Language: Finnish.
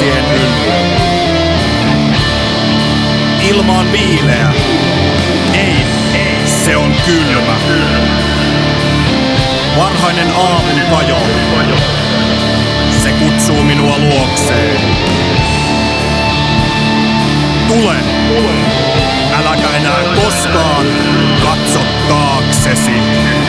vuosien yllä. Ilma on viileä. Ei, se on kylmä. Varhainen aamun kajo. Se kutsuu minua luokseen. Tule, äläkä enää koskaan katso taaksesi.